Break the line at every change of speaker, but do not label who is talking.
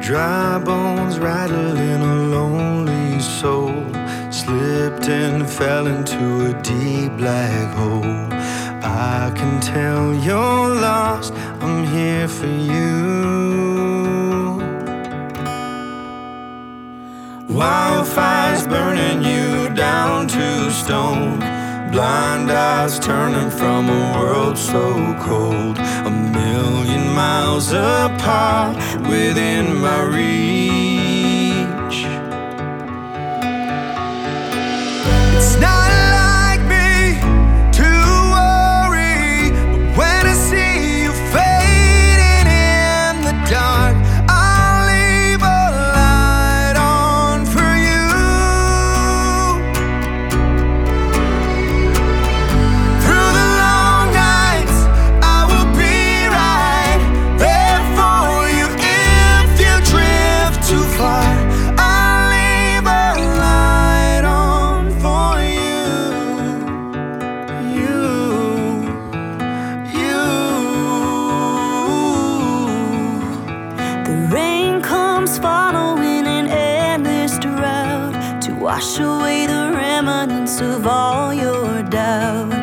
Dry bones rattling a lonely soul, slipped and fell into a deep black hole. I can tell you're lost, I'm here for you. Wildfires burning you down to stone, blind eyes turning from a world so cold. A million miles apart within my reach. It's not like me to worry, but when I see you fading in the dark, I'll leave a light on for you. Through the long nights, I will be right there for you. If you drift too far, I'll leave a light on for you.
The rain comes following an endless drought to wash away the remnants of all your doubt.